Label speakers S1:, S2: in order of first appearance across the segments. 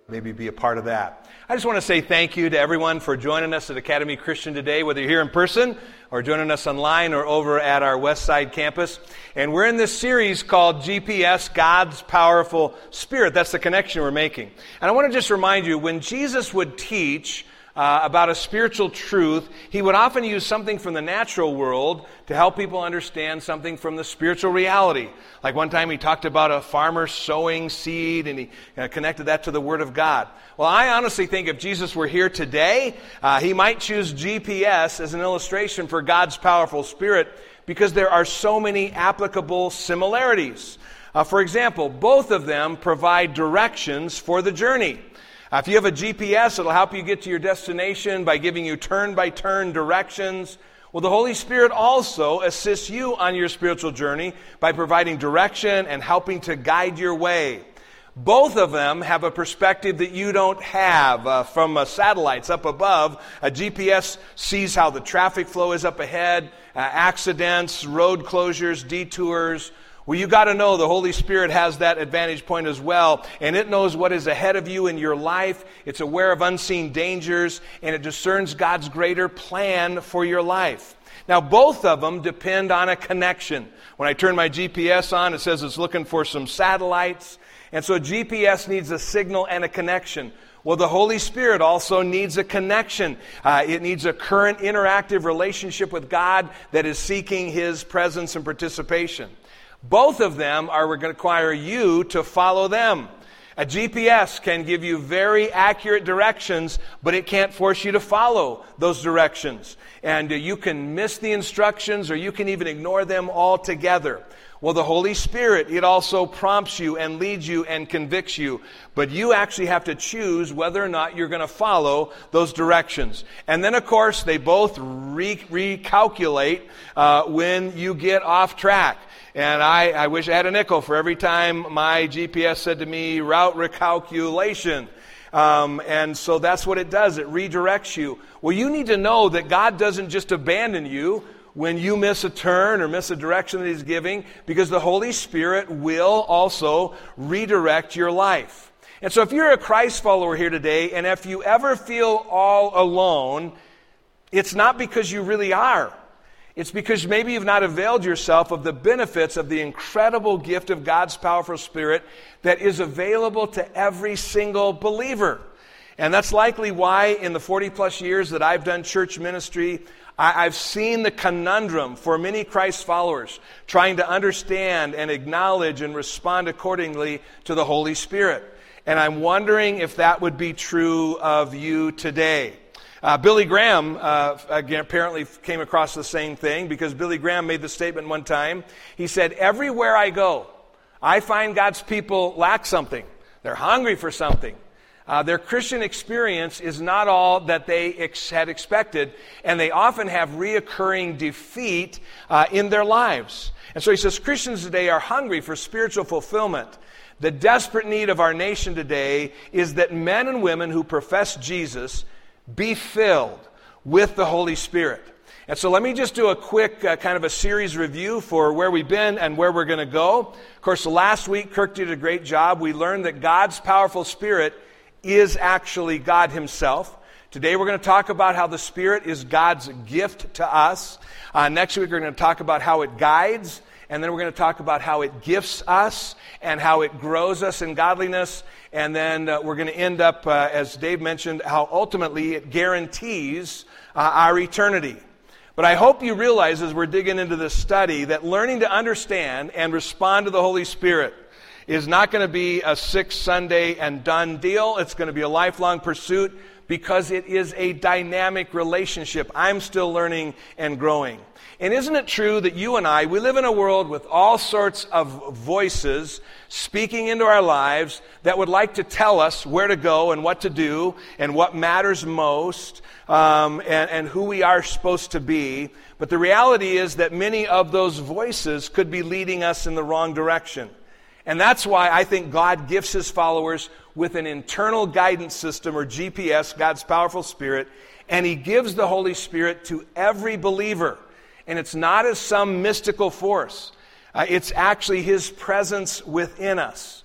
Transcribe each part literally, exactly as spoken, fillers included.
S1: maybe be a part of that. I just want to say thank you to everyone for joining us at Academy Christian today, whether you're here in person or joining us online or over at our West Side campus. And we're in this series called G P S, God's Powerful Spirit. That's the connection we're making. And I want to just remind you, when Jesus would teach Uh, about a spiritual truth, he would often use something from the natural world to help people understand something from the spiritual reality. Like one time he talked about a farmer sowing seed, and he uh, connected that to the Word of God. Well, I honestly think if Jesus were here today, uh, he might choose G P S as an illustration for God's powerful Spirit, because there are so many applicable similarities. Uh, for example, both of them provide directions for the journey. Uh, if you have a G P S, it'll help you get to your destination by giving you turn-by-turn directions. Well, the Holy Spirit also assists you on your spiritual journey by providing direction and helping to guide your way. Both of them have a perspective that you don't have. Uh, from uh, satellites up above, a G P S sees how the traffic flow is up ahead, uh, accidents, road closures, detours. Well, you got to know the Holy Spirit has that advantage point as well, and it knows what is ahead of you in your life. It's aware of unseen dangers, and it discerns God's greater plan for your life. Now, both of them depend on a connection. When I turn my G P S on, it says it's looking for some satellites, and so G P S needs a signal and a connection. Well, the Holy Spirit also needs a connection. Uh, it needs a current interactive relationship with God that is seeking His presence and participation. Both of them are going to require you to follow them. A G P S can give you very accurate directions, but it can't force you to follow those directions. And uh, you can miss the instructions, or you can even ignore them altogether. Well, the Holy Spirit, it also prompts you and leads you and convicts you. But you actually have to choose whether or not you're going to follow those directions. And then, of course, they both re- recalculate uh, when you get off track. And I, I wish I had a nickel for every time my G P S said to me, route recalculation. Um, and so that's what it does. It redirects you. Well, you need to know that God doesn't just abandon you when you miss a turn or miss a direction that He's giving, because the Holy Spirit will also redirect your life. And so if you're a Christ follower here today, and if you ever feel all alone, it's not because you really are. It's because maybe you've not availed yourself of the benefits of the incredible gift of God's powerful Spirit that is available to every single believer. And that's likely why in the forty plus years that I've done church ministry, I, I've seen the conundrum for many Christ followers trying to understand and acknowledge and respond accordingly to the Holy Spirit. And I'm wondering if that would be true of you today. Uh, Billy Graham, uh, again, apparently came across the same thing, because Billy Graham made the statement one time. He said, everywhere I go, I find God's people lack something. They're hungry for something. Uh, their Christian experience is not all that they ex- had expected, and they often have reoccurring defeat uh, in their lives. And so he says, Christians today are hungry for spiritual fulfillment. The desperate need of our nation today is that men and women who profess Jesus be filled with the Holy Spirit. And so let me just do a quick uh, kind of a series review for where we've been and where we're going to go. Of course, last week, Kirk did a great job. We learned that God's powerful Spirit is actually God Himself. Today we're going to talk about how the Spirit is God's gift to us. Uh, next week we're going to talk about how it guides. And then we're going to talk about how it gifts us and how it grows us in godliness. And then uh, we're going to end up, uh, as Dave mentioned, how ultimately it guarantees uh, our eternity. But I hope you realize as we're digging into this study that learning to understand and respond to the Holy Spirit is not going to be a six Sunday and done deal. It's going to be a lifelong pursuit, because it is a dynamic relationship. I'm still learning and growing. And isn't it true that you and I, we live in a world with all sorts of voices speaking into our lives that would like to tell us where to go and what to do and what matters most um, and, and who we are supposed to be. But the reality is that many of those voices could be leading us in the wrong direction. And that's why I think God gifts His followers with an internal guidance system, or G P S, God's powerful Spirit, and He gives the Holy Spirit to every believer. And it's not as some mystical force. Uh, it's actually His presence within us.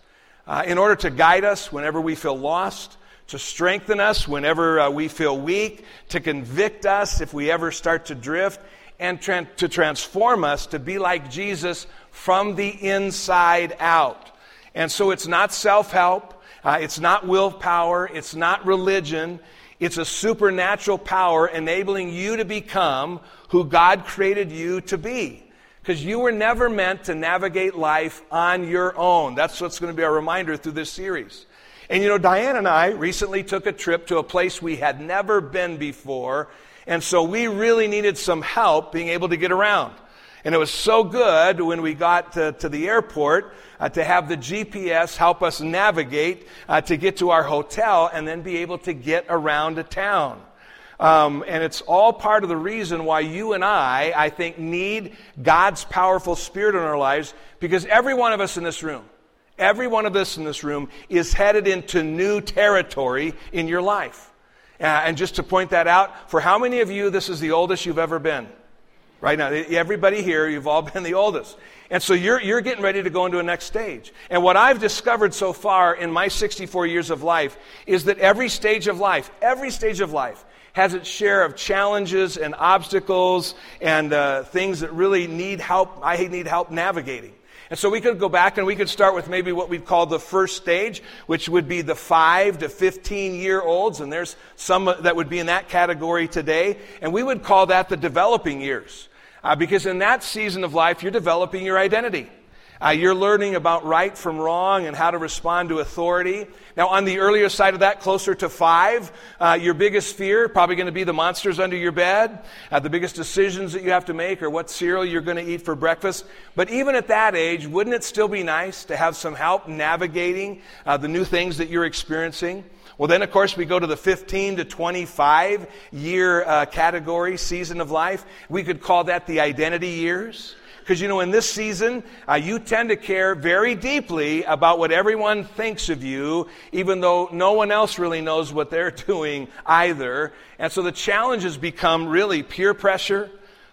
S1: uh, in order to guide us whenever we feel lost, to strengthen us whenever uh, we feel weak, to convict us if we ever start to drift, and tra- to transform us to be like Jesus from the inside out. And so it's not self-help, uh, it's not willpower, it's not religion, it's a supernatural power enabling you to become who God created you to be. Because you were never meant to navigate life on your own. That's what's going to be our reminder through this series. And you know, Diane and I recently took a trip to a place we had never been before, and so we really needed some help being able to get around. And it was so good when we got to, to the airport uh, to have the G P S help us navigate uh, to get to our hotel and then be able to get around to town. Um, and it's all part of the reason why you and I, I think, need God's powerful Spirit in our lives, because every one of us in this room, every one of us in this room is headed into new territory in your life. Uh, and just to point that out, for how many of you this is the oldest you've ever been? Right now, everybody here, you've all been the oldest. And so you're you're getting ready to go into a next stage. And what I've discovered so far in my sixty-four years of life is that every stage of life, every stage of life has its share of challenges and obstacles and uh, things that really need help, I need help navigating. And so we could go back and we could start with maybe what we'd call the first stage, which would be the five to fifteen-year-olds, and there's some that would be in that category today, and we would call that the developing years, uh, because in that season of life, you're developing your identity. Uh, you're learning about right from wrong and how to respond to authority. Now, on the earlier side of that, closer to five, uh, your biggest fear probably going to be the monsters under your bed. Uh, the biggest decisions that you have to make are what cereal you're going to eat for breakfast. But even at that age, wouldn't it still be nice to have some help navigating uh, the new things that you're experiencing? Well, then, of course, we go to the fifteen to twenty-five year uh, category, season of life. We could call that the identity years. Because, you know, in this season, uh, you tend to care very deeply about what everyone thinks of you, even though no one else really knows what they're doing either. And so the challenges become really peer pressure,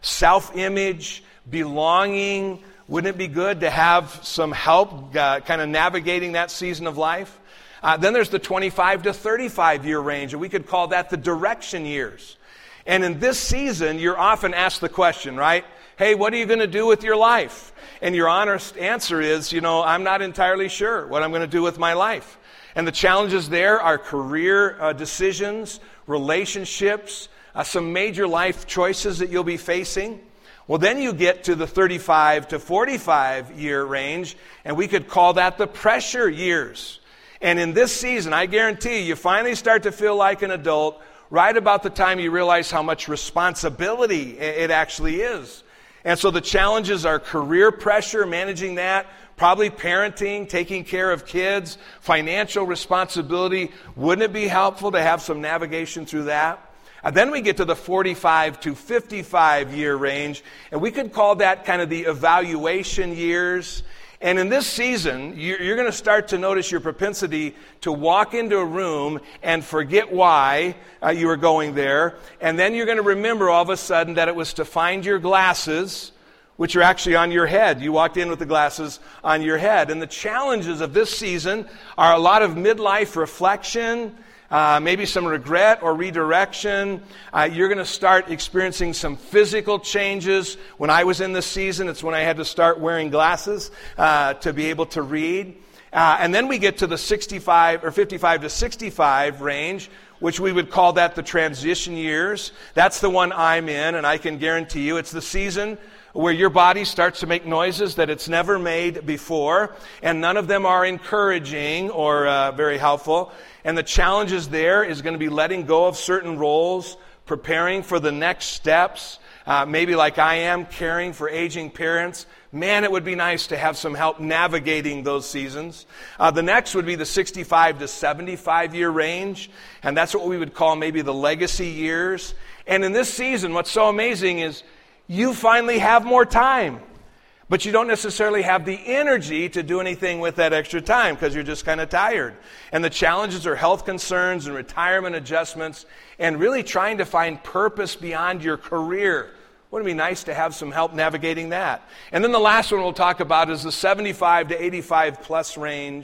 S1: self-image, belonging. Wouldn't it be good to have some help uh, kind of navigating that season of life? Uh, then there's the twenty-five to thirty-five year range, and we could call that the direction years. And in this season, you're often asked the question, right? Hey, what are you going to do with your life? And your honest answer is, you know, I'm not entirely sure what I'm going to do with my life. And the challenges there are career uh, decisions, relationships, uh, some major life choices that you'll be facing. Well, then you get to the thirty-five to forty-five year range, and we could call that the pressure years. And in this season, I guarantee you, you finally start to feel like an adult right about the time you realize how much responsibility it actually is. And so the challenges are career pressure, managing that, probably parenting, taking care of kids, financial responsibility. Wouldn't it be helpful to have some navigation through that? And then we get to the forty-five to fifty-five year range, and we could call that kind of the evaluation years. And in this season, you're going to start to notice your propensity to walk into a room and forget why uh, you were going there. And then you're going to remember all of a sudden that it was to find your glasses, which are actually on your head. You walked in with the glasses on your head. And the challenges of this season are a lot of midlife reflection, Uh, maybe some regret or redirection. Uh, you're going to start experiencing some physical changes. When I was in this season, it's when I had to start wearing glasses uh, to be able to read. Uh, and then we get to the sixty-five or fifty-five to sixty-five range, which we would call that the transition years. That's the one I'm in, and I can guarantee you it's the season where your body starts to make noises that it's never made before, and none of them are encouraging or uh, very helpful. And the challenges there is going to be letting go of certain roles, preparing for the next steps, uh, maybe like I am, caring for aging parents. Man, it would be nice to have some help navigating those seasons. Uh, the next would be the sixty-five to seventy-five year range, and that's what we would call maybe the legacy years. And in this season, what's so amazing is you finally have more time, but you don't necessarily have the energy to do anything with that extra time because you're just kind of tired. And the challenges are health concerns and retirement adjustments and really trying to find purpose beyond your career. Wouldn't it be nice to have some help navigating that? And then the last one we'll talk about is the seventy-five to eighty-five plus range.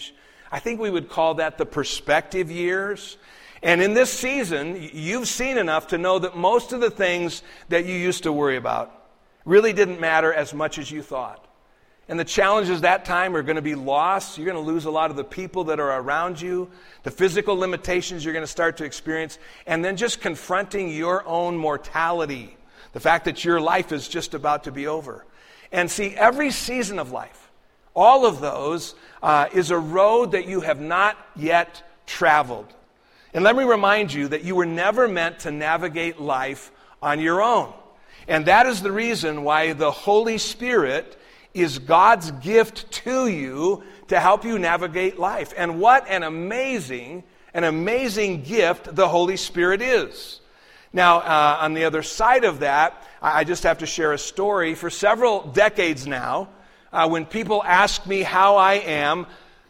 S1: I think we would call that the perspective years. And in this season, you've seen enough to know that most of the things that you used to worry about really didn't matter as much as you thought. And the challenges that time are going to be lost. You're going to lose a lot of the people that are around you, the physical limitations you're going to start to experience, and then just confronting your own mortality, the fact that your life is just about to be over. And see, every season of life, all of those, uh, is a road that you have not yet traveled. And let me remind you that you were never meant to navigate life on your own. And that is the reason why the Holy Spirit is God's gift to you to help you navigate life. And what an amazing, an amazing gift the Holy Spirit is. Now, uh, on the other side of that, I just have to share a story. For several decades now, uh, when people ask me how I am,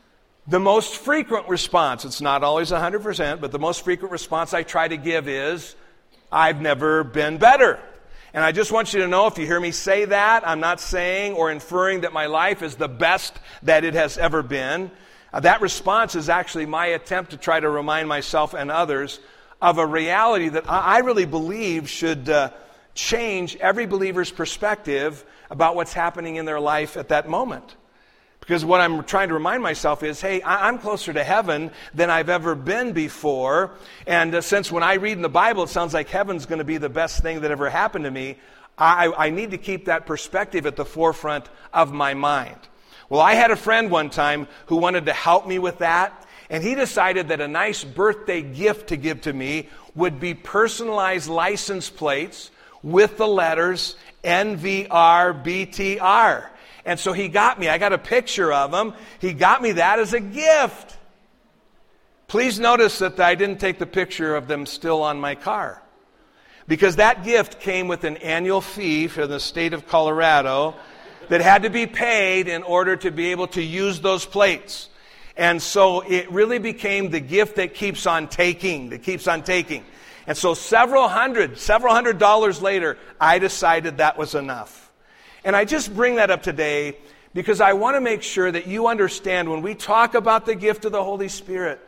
S1: the most frequent response, it's not always one hundred percent, but the most frequent response I try to give is, I've never been better. And I just want you to know, if you hear me say that, I'm not saying or inferring that my life is the best that it has ever been. Uh, that response is actually my attempt to try to remind myself and others of a reality that I, I really believe should uh, change every believer's perspective about what's happening in their life at that moment. Because what I'm trying to remind myself is, hey, I'm closer to heaven than I've ever been before. And uh, since when I read in the Bible, it sounds like heaven's going to be the best thing that ever happened to me, I, I need to keep that perspective at the forefront of my mind. Well, I had a friend one time who wanted to help me with that. And he decided that a nice birthday gift to give to me would be personalized license plates with the letters N V R B T R. And so he got me, I got a picture of him, he got me that as a gift. Please notice that I didn't take the picture of them still on my car. Because that gift came with an annual fee for the state of Colorado that had to be paid in order to be able to use those plates. And so it really became the gift that keeps on taking, that keeps on taking. And so several hundred, several hundred dollars later, I decided that was enough. And I just bring that up today because I want to make sure that you understand when we talk about the gift of the Holy Spirit,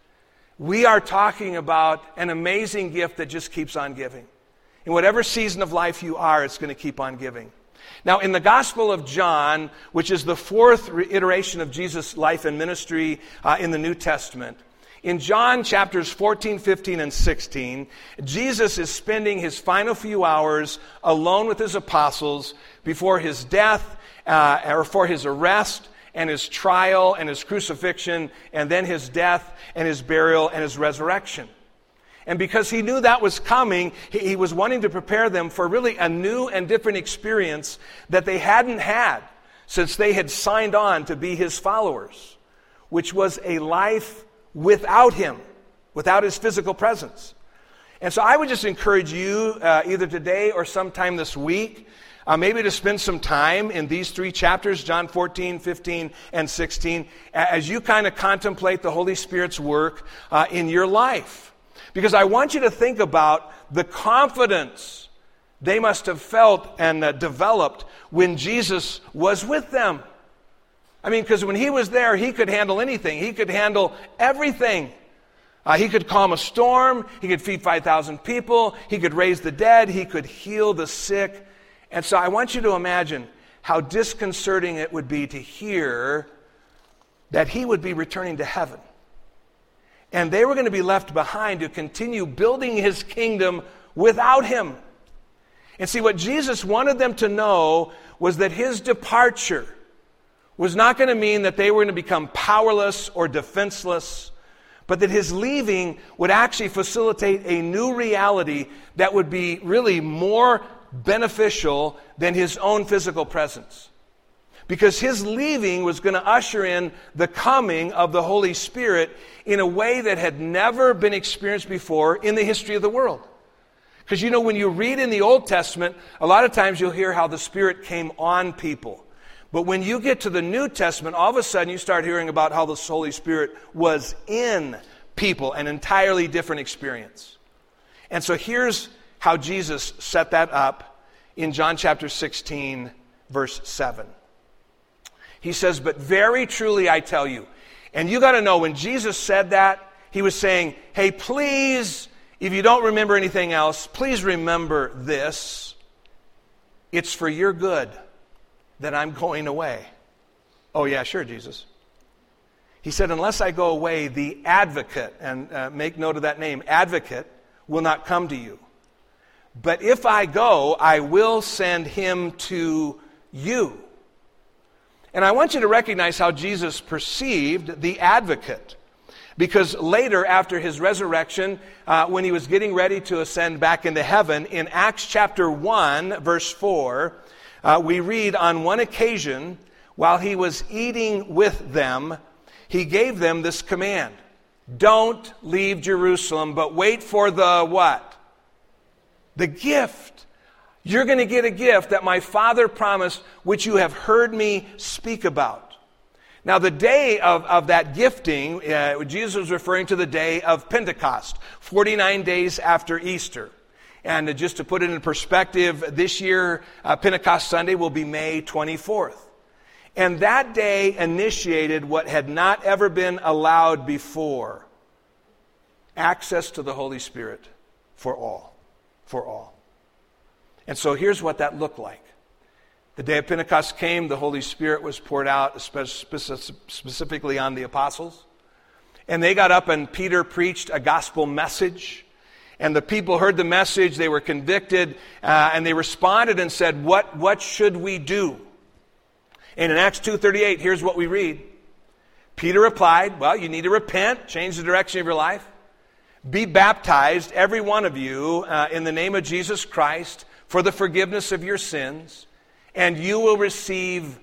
S1: we are talking about an amazing gift that just keeps on giving. In whatever season of life you are, it's going to keep on giving. Now, in the Gospel of John, which is the fourth iteration of Jesus' life and ministry uh, in the New Testament, in John chapters fourteen, fifteen, and sixteen, Jesus is spending his final few hours alone with his apostles before his death, uh, or for his arrest, and his trial, and his crucifixion, and then his death, and his burial, and his resurrection. And because he knew that was coming, he, he was wanting to prepare them for really a new and different experience that they hadn't had since they had signed on to be his followers, which was a life without him, without his physical presence. And so I would just encourage you, uh, either today or sometime this week, uh, maybe to spend some time in these three chapters, John fourteen, fifteen, and sixteen, as you kind of contemplate the Holy Spirit's work uh, in your life. Because I want you to think about the confidence they must have felt and uh, developed when Jesus was with them. I mean, because when he was there, he could handle anything. He could handle everything. Uh, he could calm a storm. He could feed five thousand people. He could raise the dead. He could heal the sick. And so I want you to imagine how disconcerting it would be to hear that he would be returning to heaven. And they were going to be left behind to continue building his kingdom without him. And see, what Jesus wanted them to know was that his departure was not going to mean that they were going to become powerless or defenseless, but that his leaving would actually facilitate a new reality that would be really more beneficial than his own physical presence. Because his leaving was going to usher in the coming of the Holy Spirit in a way that had never been experienced before in the history of the world. Because you know, when you read in the Old Testament, a lot of times you'll hear how the Spirit came on people. But when you get to the New Testament, all of a sudden you start hearing about how the Holy Spirit was in people, an entirely different experience. And so here's how Jesus set that up in John chapter sixteen, verse seven. He says, "But very truly I tell you, And you got to know, when Jesus said that, he was saying, hey, please, if you don't remember anything else, please remember this. It's for your good that I'm going away. Oh, yeah, sure, Jesus. He said, unless I go away, the advocate, and uh, make note of that name, advocate, will not come to you. But if I go, I will send him to you. And I want you to recognize how Jesus perceived the advocate. Because later, after his resurrection, uh, when he was getting ready to ascend back into heaven, in Acts chapter one, verse four, uh, we read, on one occasion, while he was eating with them, he gave them this command. Don't leave Jerusalem, but wait for the what? The gift. You're going to get a gift that my Father promised, which you have heard me speak about. Now, the day of, of that gifting, uh, Jesus was referring to the day of Pentecost, forty-nine days after Easter. And uh, just to put it in perspective, this year, uh, Pentecost Sunday will be May twenty-fourth. And that day initiated what had not ever been allowed before. Access to the Holy Spirit for all. For all. And so here's what that looked like. The day of Pentecost came, the Holy Spirit was poured out specifically on the apostles. And they got up and Peter preached a gospel message. And the people heard the message, they were convicted, uh, and they responded and said, what, what should we do? And in Acts two thirty-eight, here's what we read. Peter replied, well, you need to repent, change the direction of your life. Be baptized, every one of you, uh, in the name of Jesus Christ for the forgiveness of your sins, and you will receive,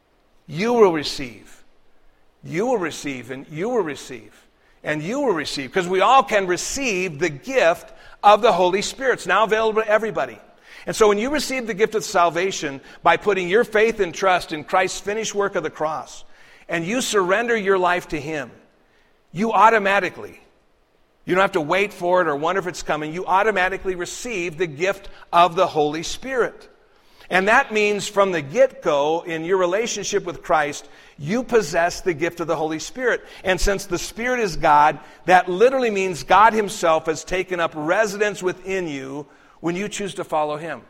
S1: you will receive, you will receive, and you will receive, and you will receive, because we all can receive the gift of the Holy Spirit. It's now available to everybody. And so when you receive the gift of salvation by putting your faith and trust in Christ's finished work of the cross, and you surrender your life to Him, you automatically, you don't have to wait for it or wonder if it's coming, you automatically receive the gift of the Holy Spirit. And that means from the get-go, in your relationship with Christ, you possess the gift of the Holy Spirit. And since the Spirit is God, that literally means God Himself has taken up residence within you when you choose to follow Him.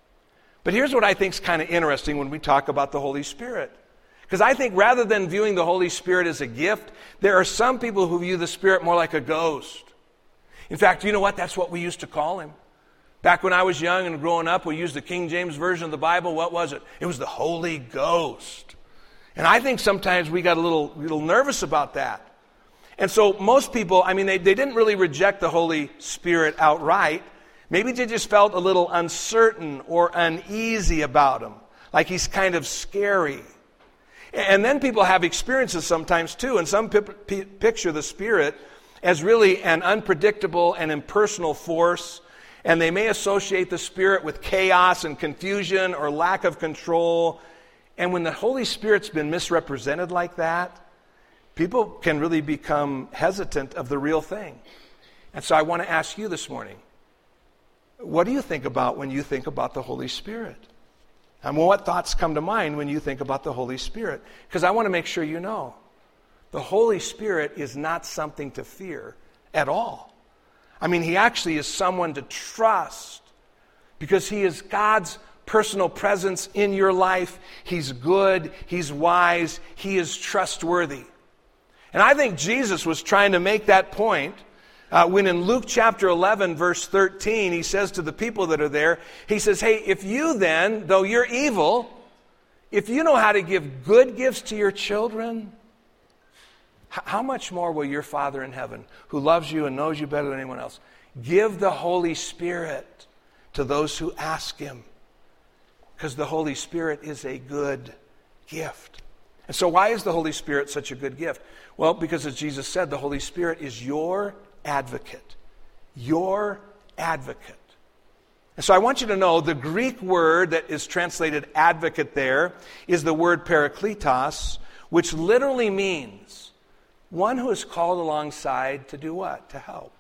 S1: But here's what I think is kind of interesting when we talk about the Holy Spirit. Because I think rather than viewing the Holy Spirit as a gift, there are some people who view the Spirit more like a ghost. In fact, you know what? That's what we used to call Him. Back when I was young and growing up, we used the King James Version of the Bible. What was it? It was the Holy Ghost. And I think sometimes we got a little, little nervous about that. And so most people, I mean, they, they didn't really reject the Holy Spirit outright. Maybe they just felt a little uncertain or uneasy about Him, like He's kind of scary. And then people have experiences sometimes too, and some p- p- picture the Spirit as really an unpredictable and impersonal force, and they may associate the Spirit with chaos and confusion or lack of control. And when the Holy Spirit's been misrepresented like that, people can really become hesitant of the real thing. And so I want to ask you this morning, what do you think about when you think about the Holy Spirit? I mean, what thoughts come to mind when you think about the Holy Spirit? Because I want to make sure you know, the Holy Spirit is not something to fear at all. I mean, He actually is someone to trust because He is God's personal presence in your life. He's good, He's wise, He is trustworthy. And I think Jesus was trying to make that point Uh, when in Luke chapter eleven, verse thirteen, He says to the people that are there, He says, hey, if you then, though you're evil, if you know how to give good gifts to your children, h- how much more will your Father in heaven, who loves you and knows you better than anyone else, give the Holy Spirit to those who ask Him? Because the Holy Spirit is a good gift. And so why is the Holy Spirit such a good gift? Well, because as Jesus said, the Holy Spirit is your advocate. Your advocate. And so I want you to know the Greek word that is translated advocate there is the word parakletos, which literally means one who is called alongside to do what? To help.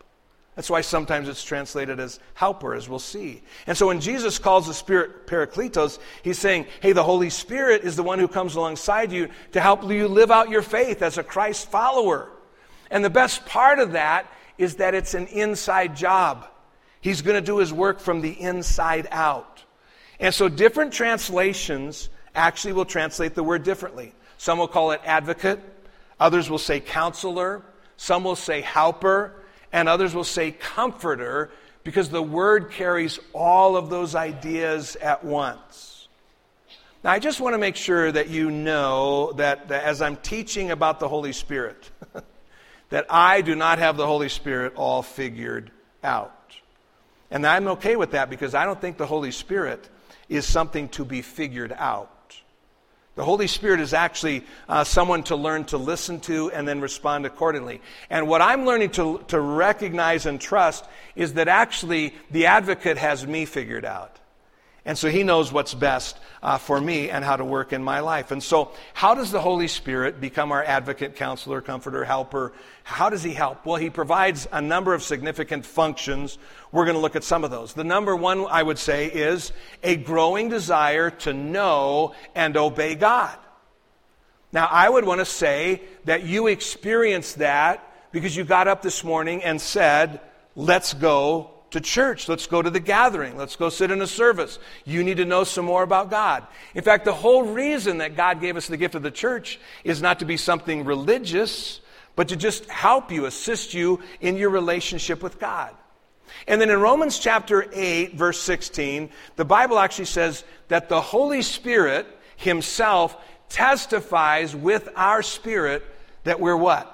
S1: That's why sometimes it's translated as helper, as we'll see. And so when Jesus calls the Spirit Parakletos, he's saying, hey, the Holy Spirit is the one who comes alongside you to help you live out your faith as a Christ follower. And the best part of that is that it's an inside job. He's going to do his work from the inside out. And so different translations actually will translate the word differently. Some will call it advocate. Others will say counselor. Some will say helper. And others will say comforter, because the word carries all of those ideas at once. Now, I just want to make sure that you know that, that as I'm teaching about the Holy Spirit, that I do not have the Holy Spirit all figured out. And I'm okay with that, because I don't think the Holy Spirit is something to be figured out. The Holy Spirit is actually uh, someone to learn to listen to and then respond accordingly. And what I'm learning to, to recognize and trust is that actually the advocate has me figured out. And so he knows what's best uh, for me and how to work in my life. And so how does the Holy Spirit become our advocate, counselor, comforter, helper? How does he help? Well, he provides a number of significant functions. We're going to look at some of those. The number one, I would say, is a growing desire to know and obey God. Now, I would want to say that you experienced that because you got up this morning and said, let's go to church. Let's go to the gathering. Let's go sit in a service. You need to know some more about God. In fact, the whole reason that God gave us the gift of the church is not to be something religious, but to just help you, assist you in your relationship with God. And then in Romans chapter eight, verse sixteen, the Bible actually says that the Holy Spirit himself testifies with our spirit that we're what?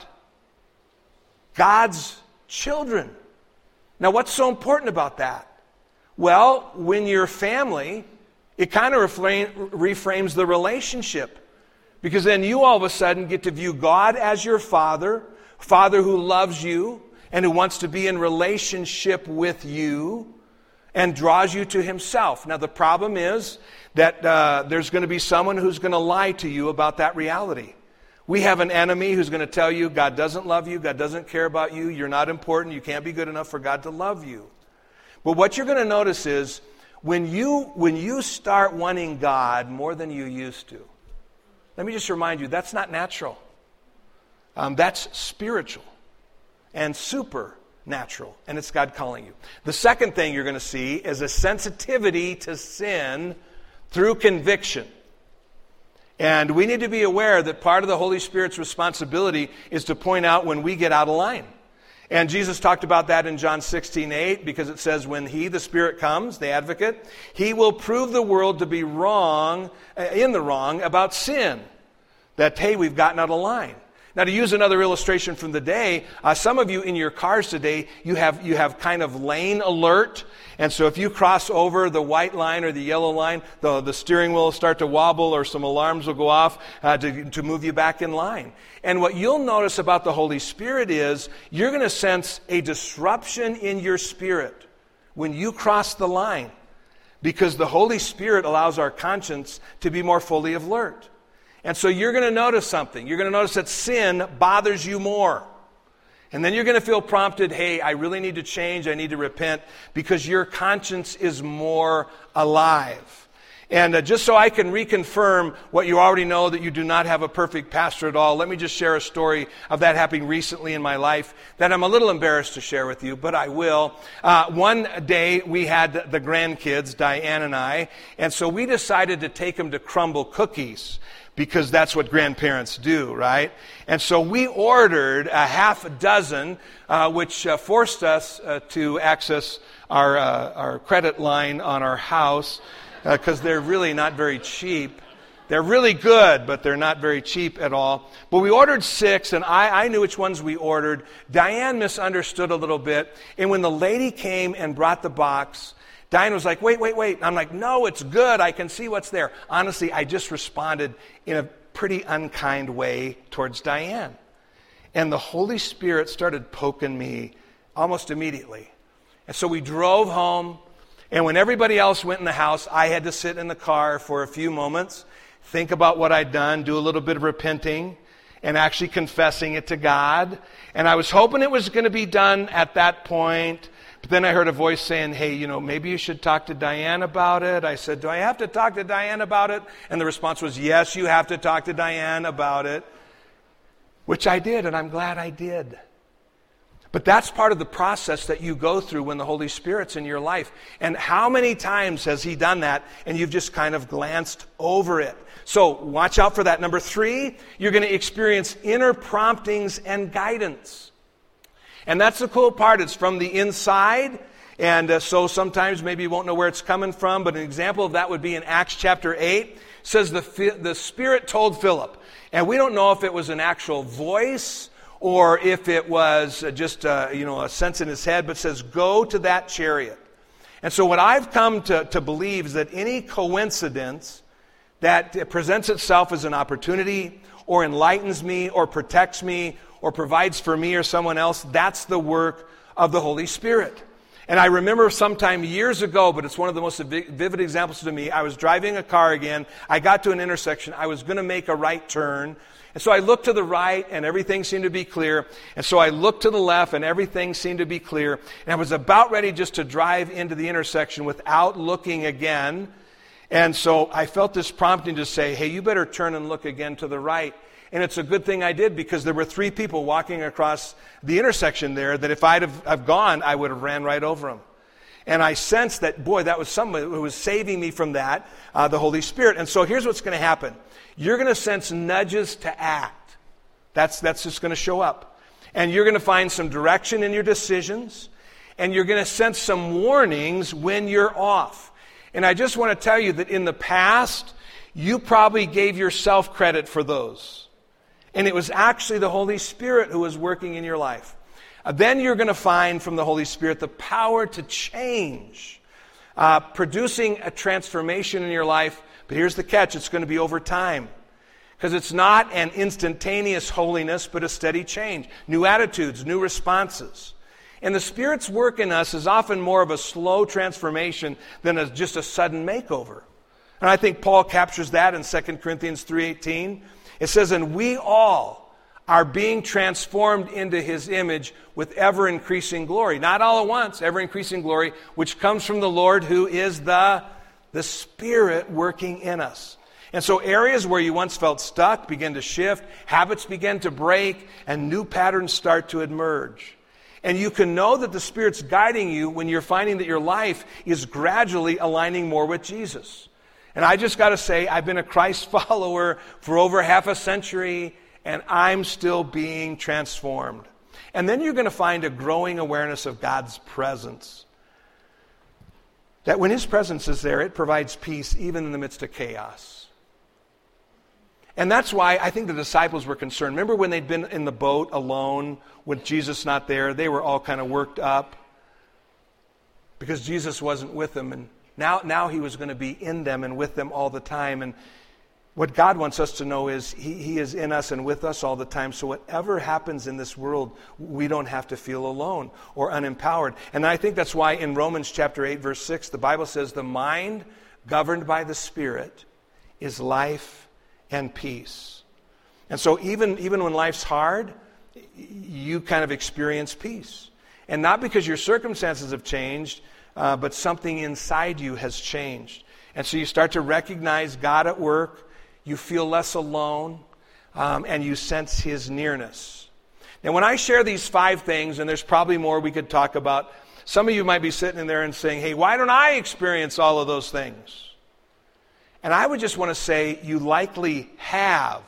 S1: God's children. Now, what's so important about that? Well, when you're family, it kind of refra- reframes the relationship. Because then you all of a sudden get to view God as your father, father who loves you and who wants to be in relationship with you and draws you to himself. Now, the problem is that uh, there's going to be someone who's going to lie to you about that reality. We have an enemy who's going to tell you God doesn't love you, God doesn't care about you, you're not important, you can't be good enough for God to love you. But what you're going to notice is when you when you start wanting God more than you used to, let me just remind you, that's not natural. Um, that's spiritual and supernatural, and it's God calling you. The second thing you're going to see is a sensitivity to sin through conviction. And we need to be aware that part of the Holy Spirit's responsibility is to point out when we get out of line. And Jesus talked about that in John sixteen eight, because it says, when he, the Spirit, comes, the advocate, he will prove the world to be wrong, in the wrong about sin. That, hey, we've gotten out of line. Now, to use another illustration from the day, uh, some of you in your cars today, you have you have kind of lane alert. And so if you cross over the white line or the yellow line, the, the steering wheel will start to wobble or some alarms will go off uh, to, to move you back in line. And what you'll notice about the Holy Spirit is you're going to sense a disruption in your spirit when you cross the line, because the Holy Spirit allows our conscience to be more fully alert. And so you're going to notice something. You're going to notice that sin bothers you more. And then you're going to feel prompted, hey, I really need to change, I need to repent, because your conscience is more alive. And uh, just so I can reconfirm what you already know, that you do not have a perfect pastor at all, let me just share a story of that happening recently in my life that I'm a little embarrassed to share with you, but I will. Uh, one day we had the grandkids, Diane and I, and so we decided to take them to Crumble Cookies, because that's what grandparents do, right? And so we ordered a half a dozen, uh, which uh, forced us uh, to access our uh, our credit line on our house, because uh, they're really not very cheap. They're really good, but they're not very cheap at all. But we ordered six, and I, I knew which ones we ordered. Diane misunderstood a little bit, and when the lady came and brought the box, Diane was like, wait, wait, wait. I'm like, no, it's good. I can see what's there. Honestly, I just responded in a pretty unkind way towards Diane. And the Holy Spirit started poking me almost immediately. And so we drove home, and when everybody else went in the house, I had to sit in the car for a few moments, think about what I'd done, do a little bit of repenting. and actually confessing it to God. And I was hoping it was going to be done at that point. But then I heard a voice saying, hey, you know, maybe you should talk to Diane about it. I said, do I have to talk to Diane about it? And the response was, yes, you have to talk to Diane about it. Which I did, and I'm glad I did. But that's part of the process that you go through when the Holy Spirit's in your life. And how many times has He done that, and you've just kind of glanced over it? So watch out for that. Number three, you're going to experience inner promptings and guidance. And that's the cool part. It's from the inside. And uh, so sometimes maybe you won't know where it's coming from. But an example of that would be in Acts chapter eight. It says the, the Spirit told Philip. And we don't know if it was an actual voice or if it was just uh, you know, a sense in his head. But it says, go to that chariot. And so what I've come to, to believe is that any coincidence that presents itself as an opportunity or enlightens me or protects me or provides for me or someone else, that's the work of the Holy Spirit. And I remember sometime years ago, but it's one of the most vivid examples to me, I was driving a car again, I got to an intersection, I was going to make a right turn, and so I looked to the right and everything seemed to be clear, and so I looked to the left and everything seemed to be clear, and I was about ready just to drive into the intersection without looking again, and so I felt this prompting to say, hey, you better turn and look again to the right. And it's a good thing I did, because there were three people walking across the intersection there that if I'd have, have gone, I would have ran right over them. And I sensed that, boy, that was someone who was saving me from that, uh, the Holy Spirit. And so here's what's going to happen. You're going to sense nudges to act. That's, that's just going to show up. And you're going to find some direction in your decisions. And you're going to sense some warnings when you're off. And I just want to tell you that in the past, you probably gave yourself credit for those. And it was actually the Holy Spirit who was working in your life. Uh, then you're going to find from the Holy Spirit the power to change, uh, producing a transformation in your life. But here's the catch, it's going to be over time. Because it's not an instantaneous holiness, but a steady change. New attitudes, new responses. And the Spirit's work in us is often more of a slow transformation than a, just a sudden makeover. And I think Paul captures that in Second Corinthians three eighteen. It says, and we all are being transformed into His image with ever-increasing glory. Not all at once, ever-increasing glory, which comes from the Lord who is the, the Spirit working in us. And so areas where you once felt stuck begin to shift, habits begin to break, and new patterns start to emerge. And you can know that the Spirit's guiding you when you're finding that your life is gradually aligning more with Jesus. And I just got to say, I've been a Christ follower for over half a century, and I'm still being transformed. And then you're going to find a growing awareness of God's presence. That when His presence is there, it provides peace even in the midst of chaos. And that's why I think the disciples were concerned. Remember when they'd been in the boat alone with Jesus not there? They were all kind of worked up because Jesus wasn't with them, and Now, now He was going to be in them and with them all the time. And what God wants us to know is he, he is in us and with us all the time. So whatever happens in this world, we don't have to feel alone or unempowered. And I think that's why in Romans chapter eight, verse six, the Bible says the mind governed by the Spirit is life and peace. And so even, even when life's hard, you kind of experience peace. And not because your circumstances have changed, Uh, but something inside you has changed. And so you start to recognize God at work, you feel less alone, um, and you sense His nearness. Now when I share these five things, and there's probably more we could talk about, some of you might be sitting in there and saying, hey, why don't I experience all of those things? And I would just want to say, you likely have,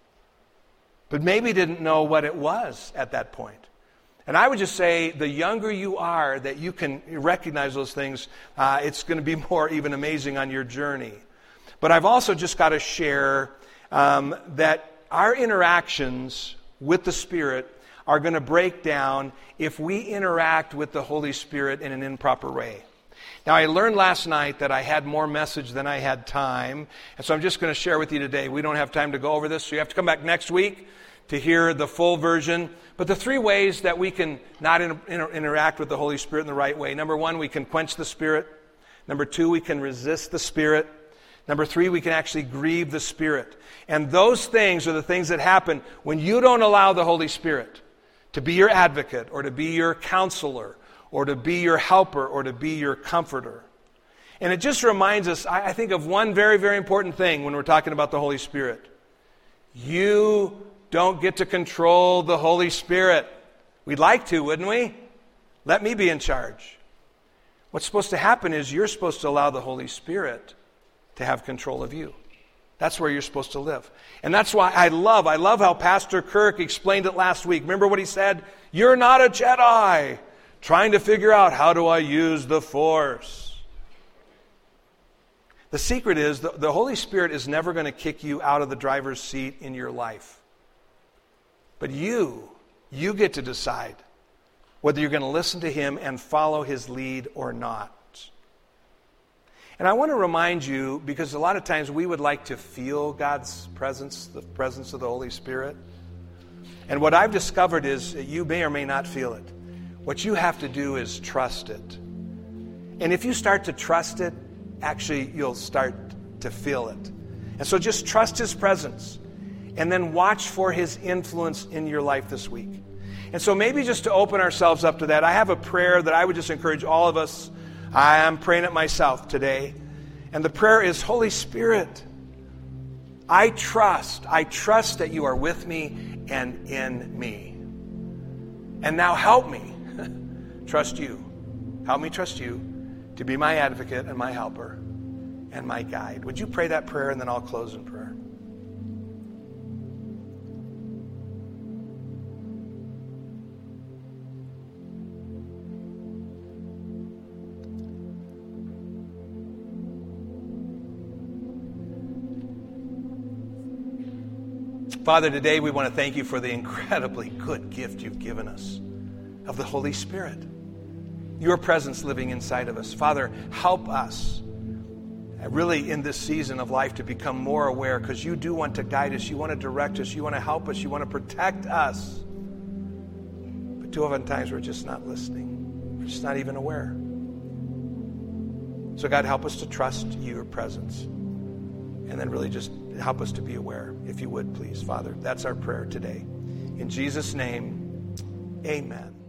S1: but maybe didn't know what it was at that point. And I would just say, the younger you are that you can recognize those things, uh, it's going to be more even amazing on your journey. But I've also just got to share um, that our interactions with the Spirit are going to break down if we interact with the Holy Spirit in an improper way. Now, I learned last night that I had more message than I had time, and so I'm just going to share with you today. We don't have time to go over this, so you have to come back next week to hear the full version. But the three ways that we can not inter- inter- interact with the Holy Spirit in the right way. Number one, we can quench the Spirit. Number two, we can resist the Spirit. Number three, we can actually grieve the Spirit. And those things are the things that happen when you don't allow the Holy Spirit to be your advocate or to be your counselor or to be your helper or to be your comforter. And it just reminds us, I, I think, of one very, very important thing when we're talking about the Holy Spirit. You don't get to control the Holy Spirit. We'd like to, wouldn't we? Let me be in charge. What's supposed to happen is you're supposed to allow the Holy Spirit to have control of you. That's where you're supposed to live. And that's why I love, I love how Pastor Kirk explained it last week. Remember what he said? You're not a Jedi trying to figure out how do I use the Force. The secret is the, the Holy Spirit is never going to kick you out of the driver's seat in your life. But you, you get to decide whether you're going to listen to Him and follow His lead or not. And I want to remind you, because a lot of times we would like to feel God's presence, the presence of the Holy Spirit. And what I've discovered is that you may or may not feel it. What you have to do is trust it. And if you start to trust it, actually you'll start to feel it. And so just trust His presence. And then watch for His influence in your life this week. And so maybe just to open ourselves up to that, I have a prayer that I would just encourage all of us. I am praying it myself today. And the prayer is, Holy Spirit, I trust, I trust that you are with me and in me. And now help me trust you. Help me trust you to be my advocate and my helper and my guide. Would you pray that prayer, and then I'll close in prayer. Father, today we want to thank you for the incredibly good gift you've given us of the Holy Spirit. Your presence living inside of us. Father, help us really in this season of life to become more aware, because you do want to guide us, you want to direct us, you want to help us, you want to protect us. But too often times we're just not listening. We're just not even aware. So God, help us to trust your presence. And then really just help us to be aware, if you would, please, Father. That's our prayer today. In Jesus' name, amen.